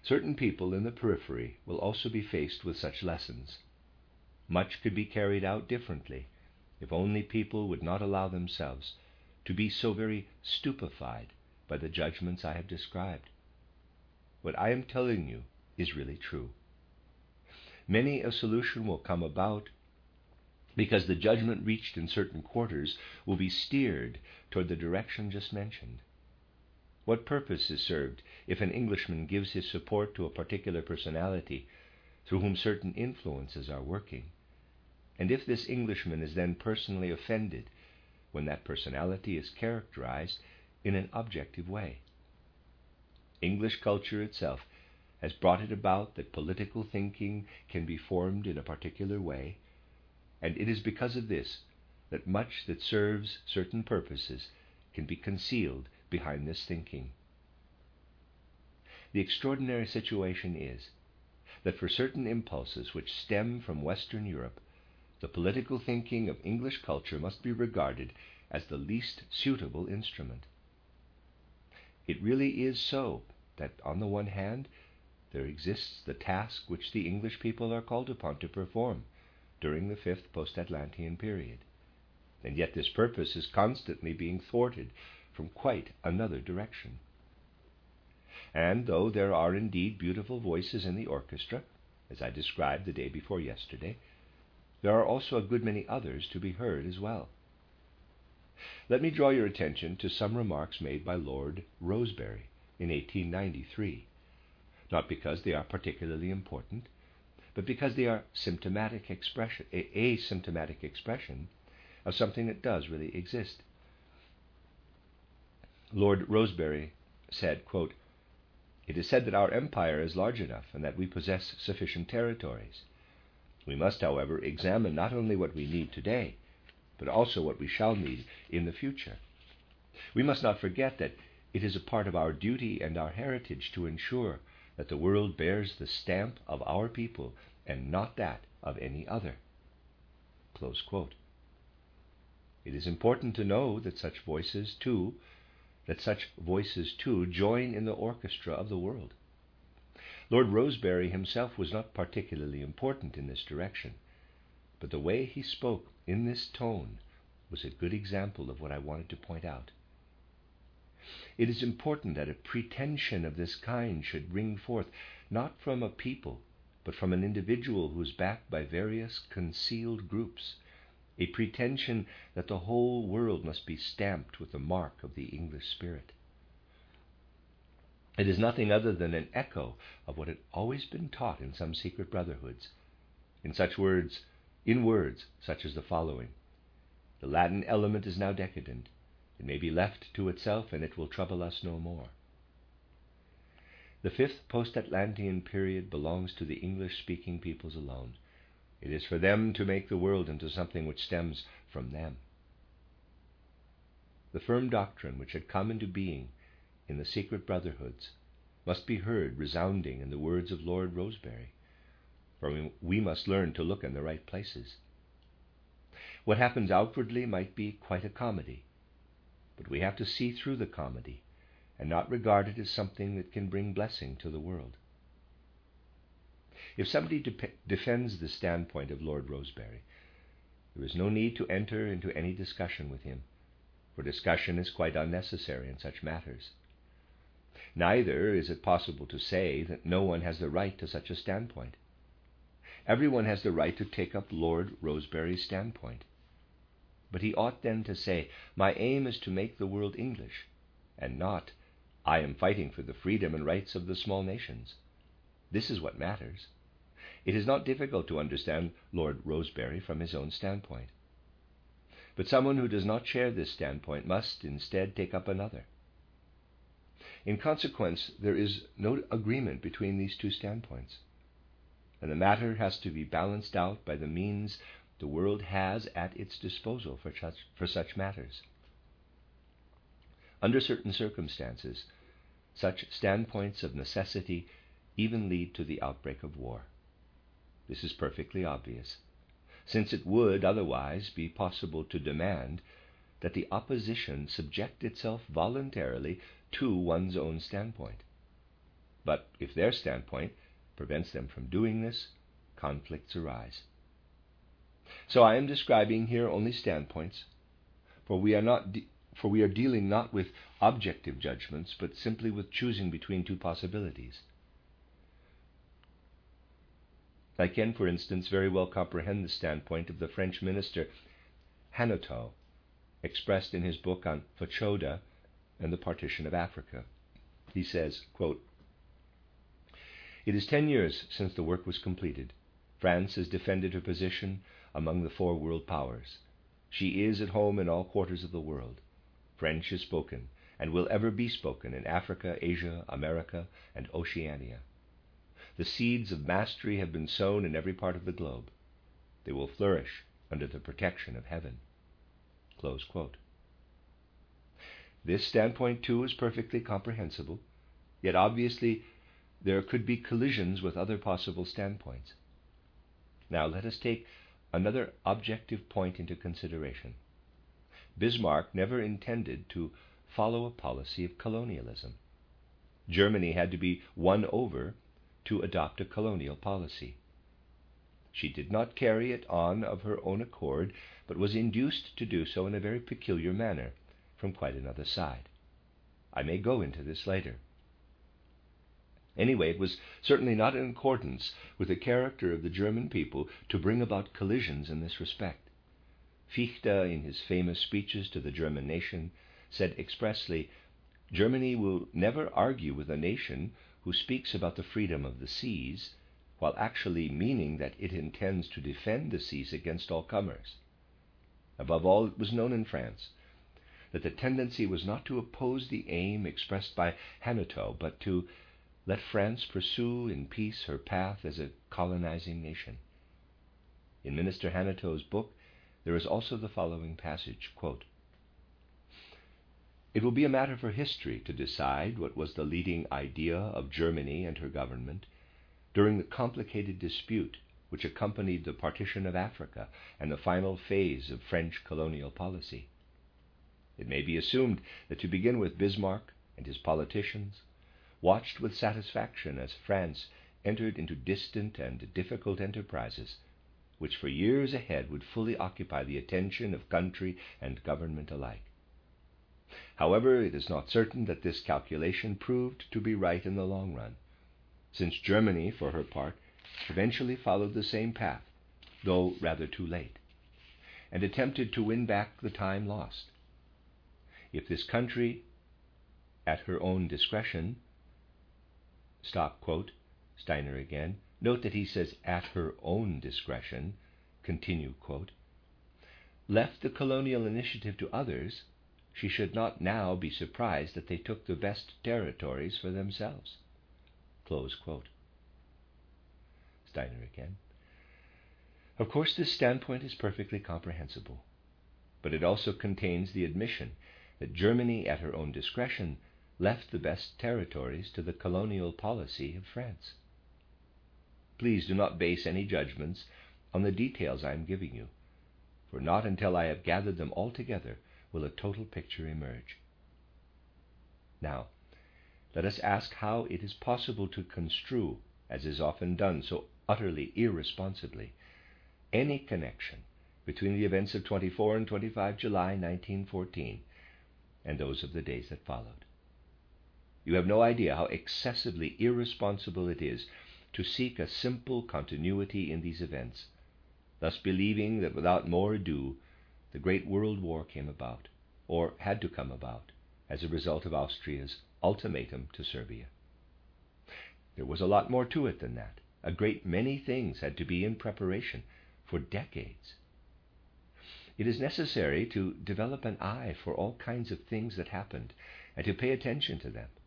Certain people in the periphery will also be faced with such lessons. Much could be carried out differently if only people would not allow themselves to be so very stupefied by the judgments I have described. What I am telling you is really true. Many a solution will come about because the judgment reached in certain quarters will be steered toward the direction just mentioned. What purpose is served if an Englishman gives his support to a particular personality through whom certain influences are working, and if this Englishman is then personally offended when that personality is characterized in an objective way? English culture itself has brought it about that political thinking can be formed in a particular way, and it is because of this that much that serves certain purposes can be concealed behind this thinking. The extraordinary situation is that for certain impulses which stem from Western Europe, the political thinking of English culture must be regarded as the least suitable instrument. It really is so that, on the one hand, there exists the task which the English people are called upon to perform during the fifth post-Atlantean period, and yet this purpose is constantly being thwarted from quite another direction. And though there are indeed beautiful voices in the orchestra, as I described the day before yesterday, there are also a good many others to be heard as well. Let me draw your attention to some remarks made by Lord Rosebery in 1893, not because they are particularly important, but because they are a symptomatic expression of something that does really exist. Lord Rosebery said, quote, "It is said that our empire is large enough and that we possess sufficient territories. We must, however, examine not only what we need today, but also what we shall need in the future. We must not forget that it is a part of our duty and our heritage to ensure that the world bears the stamp of our people and not that of any other." Close quote. It is important to know that such voices too join in the orchestra of the world. Lord Rosebery himself was not particularly important in this direction, but the way he spoke in this tone was a good example of what I wanted to point out. It is important that a pretension of this kind should ring forth not from a people, but from an individual who is backed by various concealed groups, a pretension that the whole world must be stamped with the mark of the English spirit. It is nothing other than an echo of what had always been taught in some secret brotherhoods, in words such as the following: "The Latin element is now decadent. It may be left to itself, and it will trouble us no more." The fifth post-Atlantean period belongs to the English-speaking peoples alone. It is for them to make the world into something which stems from them. The firm doctrine which had come into being in the secret brotherhoods must be heard resounding in the words of Lord Rosebery, for we must learn to look in the right places. What happens outwardly might be quite a comedy, but we have to see through the comedy and not regard it as something that can bring blessing to the world. If somebody defends the standpoint of Lord Rosebery, there is no need to enter into any discussion with him, for discussion is quite unnecessary in such matters. Neither is it possible to say that no one has the right to such a standpoint. Everyone has the right to take up Lord Rosebery's standpoint. But he ought then to say, "My aim is to make the world English," and not, "I am fighting for the freedom and rights of the small nations." This is what matters. It is not difficult to understand Lord Rosebery from his own standpoint. But someone who does not share this standpoint must instead take up another. In consequence, there is no agreement between these two standpoints, and the matter has to be balanced out by the means the world has at its disposal for such matters. Under certain circumstances, such standpoints of necessity even lead to the outbreak of war. This is perfectly obvious, since it would otherwise be possible to demand that the opposition subject itself voluntarily to one's own standpoint. But if their standpoint prevents them from doing this, conflicts arise. So I am describing here only standpoints, for we are dealing not with objective judgments, but simply with choosing between two possibilities. I can, for instance, very well comprehend the standpoint of the French minister Hanotaux, expressed in his book on Fachoda and the partition of Africa. He says, quote, "It is 10 years since the work was completed. France has defended her position among the 4 world powers. She is at home in all quarters of the world. French is spoken, and will ever be spoken in Africa, Asia, America, and Oceania. The seeds of mastery have been sown in every part of the globe. They will flourish under the protection of heaven." Close quote. This standpoint, too, is perfectly comprehensible, yet obviously there could be collisions with other possible standpoints. Now let us take another objective point into consideration. Bismarck never intended to follow a policy of colonialism. Germany had to be won over to adopt a colonial policy. She did not carry it on of her own accord, but was induced to do so in a very peculiar manner from quite another side. I may go into this later. Anyway, it was certainly not in accordance with the character of the German people to bring about collisions in this respect. Fichte, in his famous speeches to the German nation, said expressly, "Germany will never argue with a nation who speaks about the freedom of the seas, while actually meaning that it intends to defend the seas against all comers." Above all, it was known in France that the tendency was not to oppose the aim expressed by Hanotaux, but to let France pursue in peace her path as a colonizing nation. In Minister Hanotaux's book, there is also the following passage, quote, "It will be a matter for history to decide what was the leading idea of Germany and her government during the complicated dispute which accompanied the partition of Africa and the final phase of French colonial policy. It may be assumed that, to begin with, Bismarck and his politicians watched with satisfaction as France entered into distant and difficult enterprises, which for years ahead would fully occupy the attention of country and government alike. However, it is not certain that this calculation proved to be right in the long run, since Germany, for her part, eventually followed the same path, though rather too late, and attempted to win back the time lost. If this country, at her own discretion," stop quote, Steiner again, note that he says "at her own discretion," continue quote, "left the colonial initiative to others, she should not now be surprised that they took the best territories for themselves." Close quote. Steiner again. Of course, this standpoint is perfectly comprehensible, but it also contains the admission that Germany, at her own discretion, left the best territories to the colonial policy of France. Please do not base any judgments on the details I am giving you, for not until I have gathered them all together will a total picture emerge. Now, let us ask how it is possible to construe, as is often done so utterly irresponsibly, any connection between the events of 24 and 25 July 1914 and those of the days that followed. You have no idea how excessively irresponsible it is to seek a simple continuity in these events, thus believing that without more ado the Great World War came about, or had to come about, as a result of Austria's ultimatum to Serbia. There was a lot more to it than that. A great many things had to be in preparation for decades. It is necessary to develop an eye for all kinds of things that happened and to pay attention to them.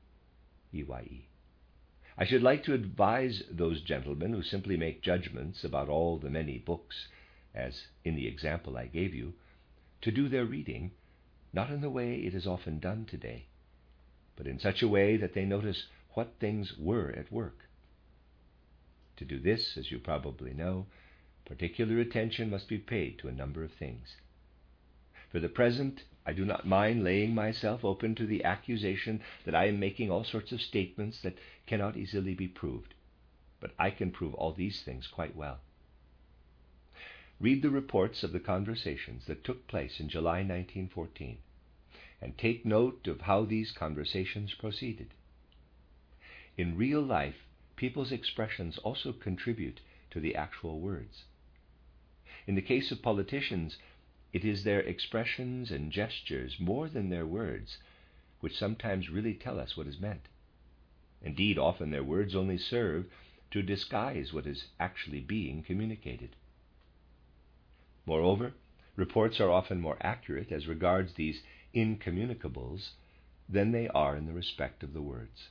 EYE. I should like to advise those gentlemen who simply make judgments about all the many books, as in the example I gave you, to do their reading not in the way it is often done today, but in such a way that they notice what things were at work. To do this, as you probably know, particular attention must be paid to a number of things. For the present, I do not mind laying myself open to the accusation that I am making all sorts of statements that cannot easily be proved. But I can prove all these things quite well. Read the reports of the conversations that took place in July 1914, and take note of how these conversations proceeded. In real life, people's expressions also contribute to the actual words. In the case of politicians, it is their expressions and gestures, more than their words, which sometimes really tell us what is meant. Indeed, often their words only serve to disguise what is actually being communicated. Moreover, reports are often more accurate as regards these incommunicables than they are in the respect of the words.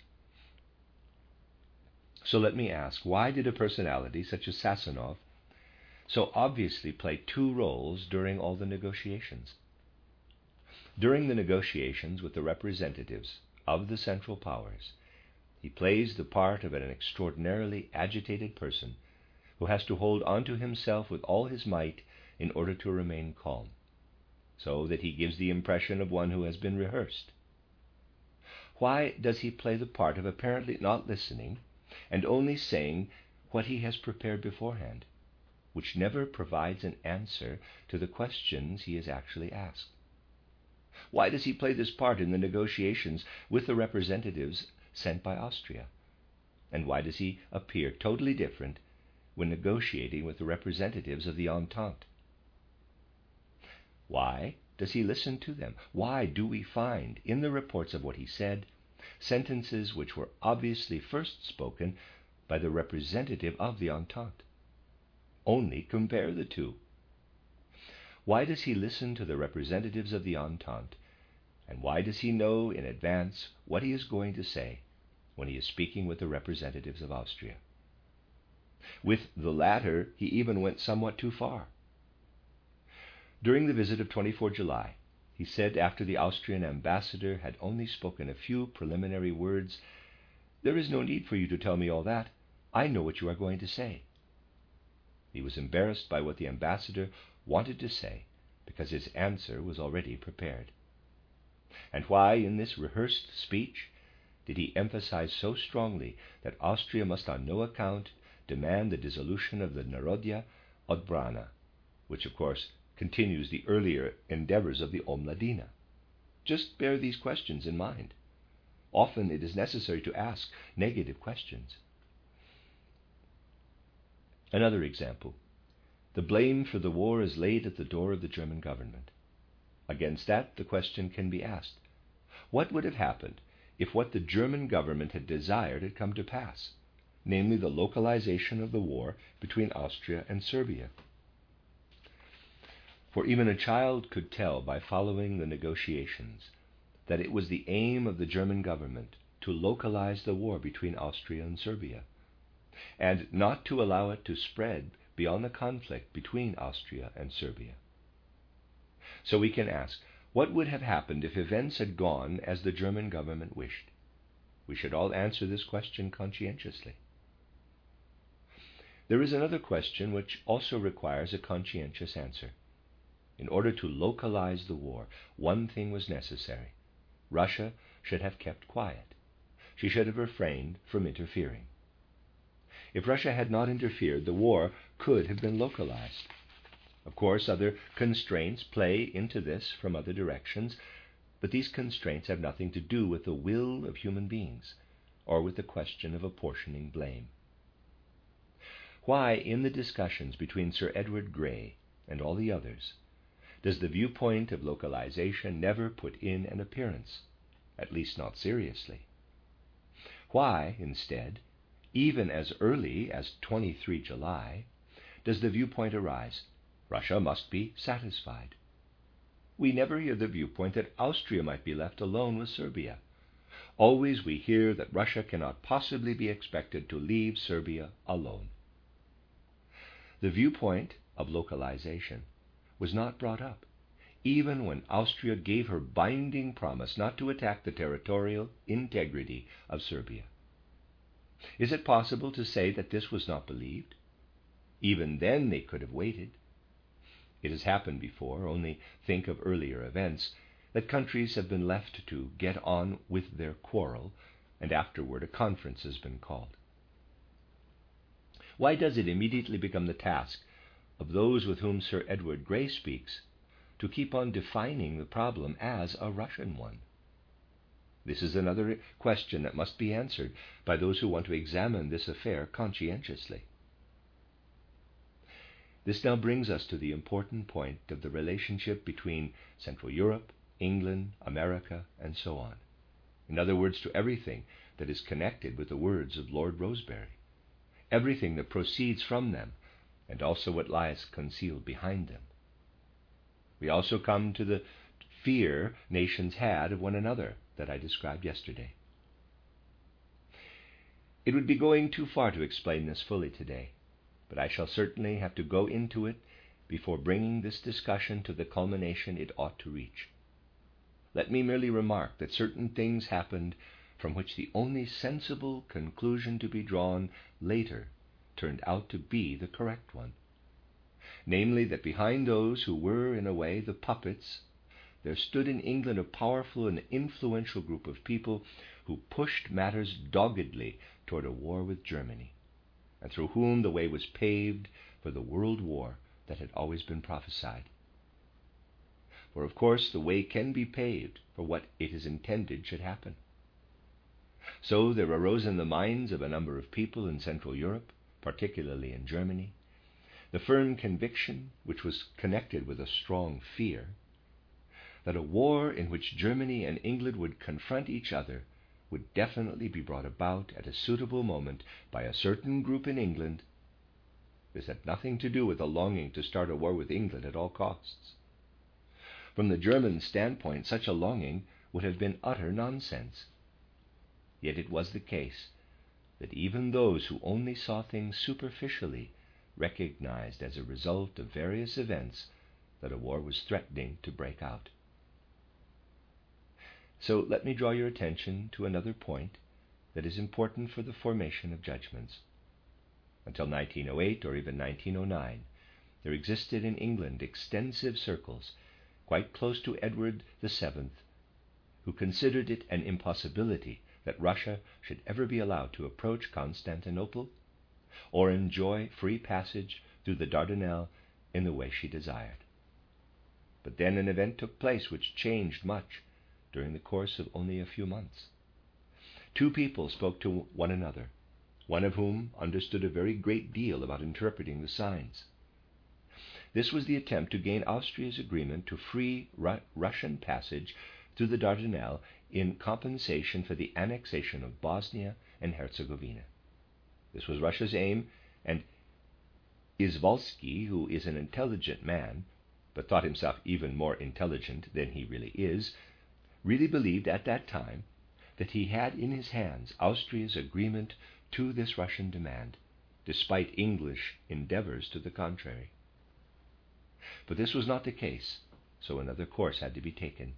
So let me ask, why did a personality such as Sassanov so obviously play two roles during all the negotiations? During the negotiations with the representatives of the Central Powers, he plays the part of an extraordinarily agitated person who has to hold on to himself with all his might in order to remain calm, so that he gives the impression of one who has been rehearsed. Why does he play the part of apparently not listening and only saying what he has prepared beforehand, which never provides an answer to the questions he is actually asked? Why does he play this part in the negotiations with the representatives sent by Austria? And why does he appear totally different when negotiating with the representatives of the Entente? Why does he listen to them? Why do we find in the reports of what he said sentences which were obviously first spoken by the representative of the Entente? Only compare the two. Why does he listen to the representatives of the Entente, and why does he know in advance what he is going to say when he is speaking with the representatives of Austria? With the latter, he even went somewhat too far. During the visit of 24 July, he said after the Austrian ambassador had only spoken a few preliminary words, "There is no need for you to tell me all that. I know what you are going to say." He was embarrassed by what the ambassador wanted to say because his answer was already prepared. And why, in this rehearsed speech, did he emphasize so strongly that Austria must on no account demand the dissolution of the Narodna Odbrana, which of course continues the earlier endeavors of the Omladina? Just bear these questions in mind. Often it is necessary to ask negative questions. Another example. The blame for the war is laid at the door of the German government. Against that, the question can be asked, what would have happened if what the German government had desired had come to pass, namely the localization of the war between Austria and Serbia? For even a child could tell by following the negotiations that it was the aim of the German government to localize the war between Austria and Serbia, and not to allow it to spread beyond the conflict between Austria and Serbia. So we can ask, what would have happened if events had gone as the German government wished? We should all answer this question conscientiously. There is another question which also requires a conscientious answer. In order to localize the war, one thing was necessary. Russia should have kept quiet. She should have refrained from interfering. If Russia had not interfered, the war could have been localized. Of course, other constraints play into this from other directions, but these constraints have nothing to do with the will of human beings or with the question of apportioning blame. Why, in the discussions between Sir Edward Grey and all the others, does the viewpoint of localization never put in an appearance, at least not seriously? Why, instead, even as early as 23 July, does the viewpoint arise, Russia must be satisfied? We never hear the viewpoint that Austria might be left alone with Serbia. Always we hear that Russia cannot possibly be expected to leave Serbia alone. The viewpoint of localization was not brought up, even when Austria gave her binding promise not to attack the territorial integrity of Serbia. Is it possible to say that this was not believed? Even then they could have waited. It has happened before, only think of earlier events, that countries have been left to get on with their quarrel, and afterward a conference has been called. Why does it immediately become the task of those with whom Sir Edward Grey speaks to keep on defining the problem as a Russian one? This is another question that must be answered by those who want to examine this affair conscientiously. This now brings us to the important point of the relationship between Central Europe, England, America, and so on. In other words, to everything that is connected with the words of Lord Rosebery, everything that proceeds from them, and also what lies concealed behind them. We also come to the fear nations had of one another that I described yesterday. It would be going too far to explain this fully today, but I shall certainly have to go into it before bringing this discussion to the culmination it ought to reach. Let me merely remark that certain things happened from which the only sensible conclusion to be drawn later turned out to be the correct one. Namely, that behind those who were, in a way, the puppets, there stood in England a powerful and influential group of people who pushed matters doggedly toward a war with Germany, and through whom the way was paved for the world war that had always been prophesied. For of course the way can be paved for what it is intended should happen. So there arose in the minds of a number of people in Central Europe, particularly in Germany, the firm conviction, which was connected with a strong fear, that a war in which Germany and England would confront each other would definitely be brought about at a suitable moment by a certain group in England. This had nothing to do with a longing to start a war with England at all costs. From the German standpoint, such a longing would have been utter nonsense. Yet it was the case that even those who only saw things superficially recognized as a result of various events that a war was threatening to break out. So let me draw your attention to another point that is important for the formation of judgments. Until 1908 or even 1909, there existed in England extensive circles, quite close to Edward VII, who considered it an impossibility that Russia should ever be allowed to approach Constantinople or enjoy free passage through the Dardanelles in the way she desired. But then an event took place which changed much during the course of only a few months. Two people spoke to one another, one of whom understood a very great deal about interpreting the signs. This was the attempt to gain Austria's agreement to free Russian passage through the Dardanelles in compensation for the annexation of Bosnia and Herzegovina. This was Russia's aim, and Izvolsky, who is an intelligent man, but thought himself even more intelligent than he really is, really believed at that time that he had in his hands Austria's agreement to this Russian demand, despite English endeavors to the contrary. But this was not the case, so another course had to be taken.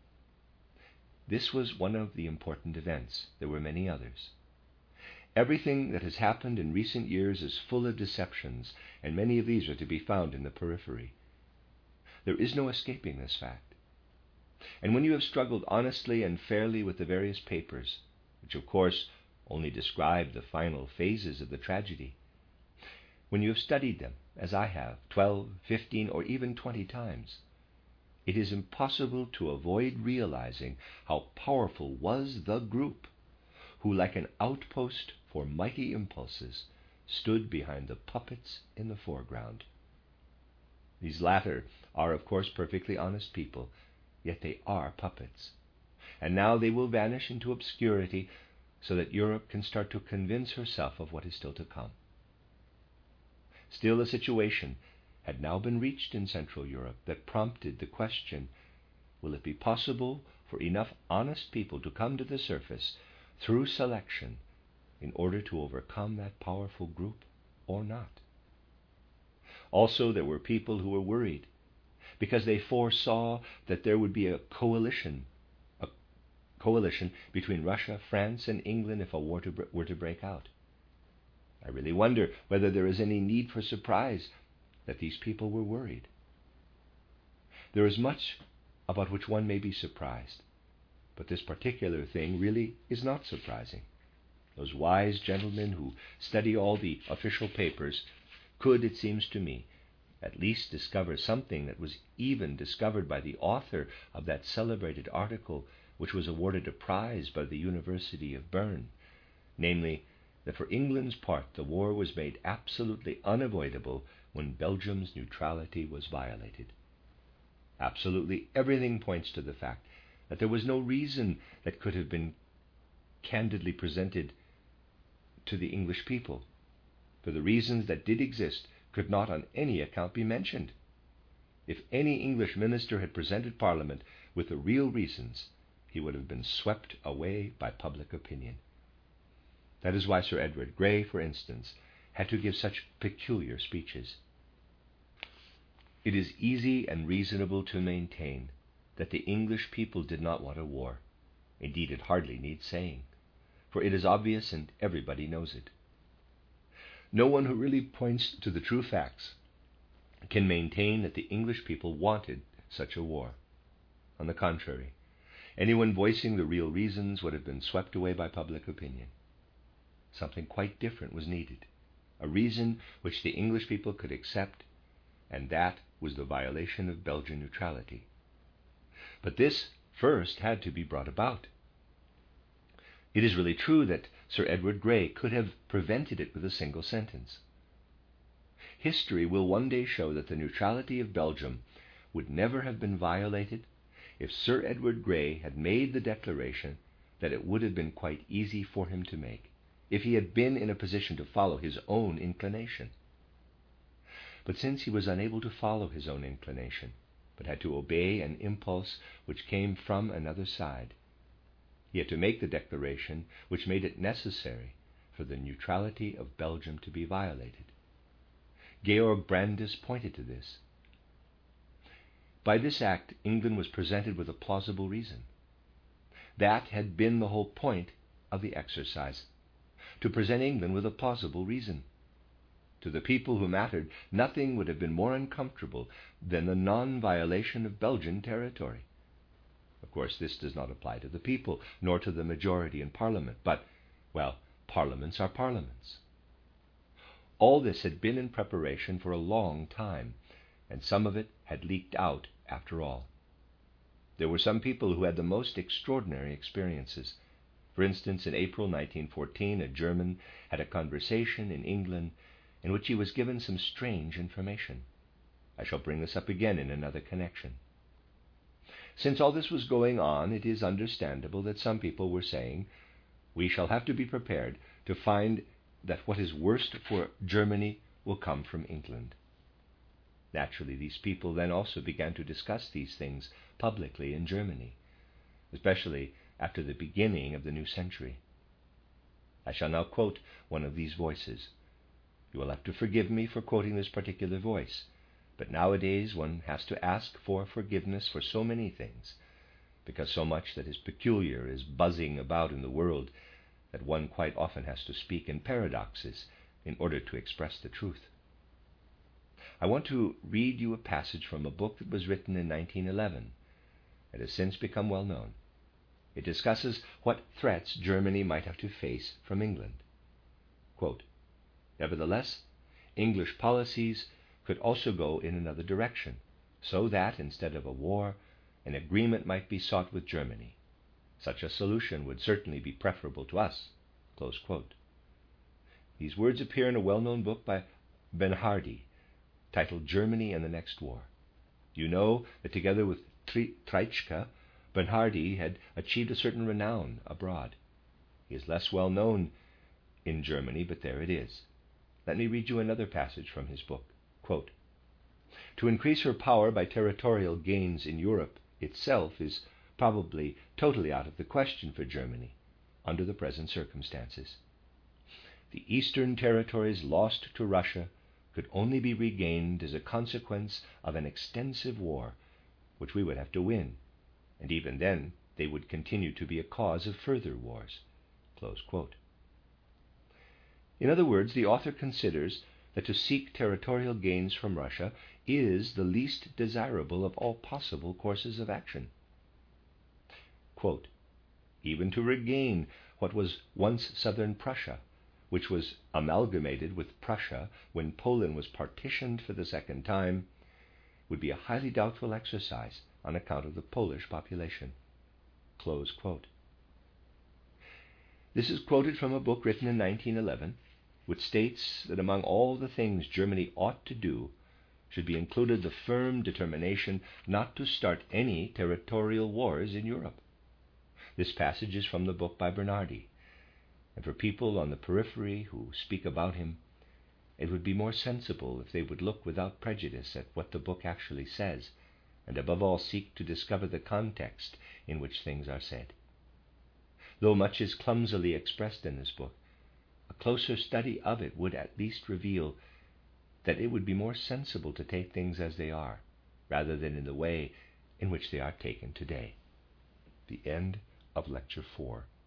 This was one of the important events. There were many others. Everything that has happened in recent years is full of deceptions, and many of these are to be found in the periphery. There is no escaping this fact. And when you have struggled honestly and fairly with the various papers, which of course only describe the final phases of the tragedy, when you have studied them, as I have, 12, 15, or even 20 times, it is impossible to avoid realizing how powerful was the group who, like an outpost for mighty impulses, stood behind the puppets in the foreground. These latter are, of course, perfectly honest people, yet they are puppets. And now they will vanish into obscurity so that Europe can start to convince herself of what is still to come. Still, a situation had now been reached in Central Europe that prompted the question, will it be possible for enough honest people to come to the surface through selection in order to overcome that powerful group or not? Also, there were people who were worried because they foresaw that there would be a coalition between Russia, France, and England if a war were to break out. I really wonder whether there is any need for surprise that these people were worried. There is much about which one may be surprised, but this particular thing really is not surprising. Those wise gentlemen who study all the official papers could, it seems to me, at least discover something that was even discovered by the author of that celebrated article which was awarded a prize by the University of Bern, namely, that for England's part the war was made absolutely unavoidable when Belgium's neutrality was violated. Absolutely everything points to the fact that there was no reason that could have been candidly presented to the English people, for the reasons that did exist could not on any account be mentioned. If any English minister had presented Parliament with the real reasons, he would have been swept away by public opinion. That is why Sir Edward Grey, for instance, had to give such peculiar speeches. It is easy and reasonable to maintain that the English people did not want a war. Indeed, it hardly needs saying, for it is obvious and everybody knows it. No one who really points to the true facts can maintain that the English people wanted such a war. On the contrary, anyone voicing the real reasons would have been swept away by public opinion. Something quite different was needed, a reason which the English people could accept, and that was the violation of Belgian neutrality. But this first had to be brought about. It is really true that Sir Edward Grey could have prevented it with a single sentence. History will one day show that the neutrality of Belgium would never have been violated if Sir Edward Grey had made the declaration that it would have been quite easy for him to make, if he had been in a position to follow his own inclination. But since he was unable to follow his own inclination, but had to obey an impulse which came from another side, he had to make the declaration which made it necessary for the neutrality of Belgium to be violated. Georg Brandes pointed to this. By this act, England was presented with a plausible reason. That had been the whole point of the exercise, to present England with a plausible reason. To the people who mattered, nothing would have been more uncomfortable than the non-violation of Belgian territory. Of course, this does not apply to the people, nor to the majority in Parliament, but, well, parliaments are parliaments. All this had been in preparation for a long time, and some of it had leaked out after all. There were some people who had the most extraordinary experiences. For instance, in April 1914, a German had a conversation in England in which he was given some strange information. I shall bring this up again in another connection. Since all this was going on, it is understandable that some people were saying, we shall have to be prepared to find that what is worst for Germany will come from England. Naturally, these people then also began to discuss these things publicly in Germany, especially after the beginning of the new century. I shall now quote one of these voices. You will have to forgive me for quoting this particular voice, but nowadays one has to ask for forgiveness for so many things, because so much that is peculiar is buzzing about in the world that one quite often has to speak in paradoxes in order to express the truth. I want to read you a passage from a book that was written in 1911. It has since become well known. It discusses what threats Germany might have to face from England. Quote, nevertheless, English policies could also go in another direction, so that, instead of a war, an agreement might be sought with Germany. Such a solution would certainly be preferable to us. Close quote. These words appear in a well-known book by Bernhardi, titled Germany and the Next War. You know that together with Treitschke, Bernhardi had achieved a certain renown abroad. He is less well known in Germany, but there it is. Let me read you another passage from his book. Quote, to increase her power by territorial gains in Europe itself is probably totally out of the question for Germany under the present circumstances. The eastern territories lost to Russia could only be regained as a consequence of an extensive war, which we would have to win, and even then they would continue to be a cause of further wars. Close quote. In other words, the author considers that to seek territorial gains from Russia is the least desirable of all possible courses of action. Quote, even to regain what was once southern Prussia, which was amalgamated with Prussia when Poland was partitioned for the second time, would be a highly doubtful exercise on account of the Polish population. Close quote. This is quoted from a book written in 1911, which states that among all the things Germany ought to do should be included the firm determination not to start any territorial wars in Europe. This passage is from the book by Bernardi, and for people on the periphery who speak about him, it would be more sensible if they would look without prejudice at what the book actually says, and above all seek to discover the context in which things are said. Though much is clumsily expressed in this book, a closer study of it would at least reveal that it would be more sensible to take things as they are, rather than in the way in which they are taken today. The end of Lecture 4.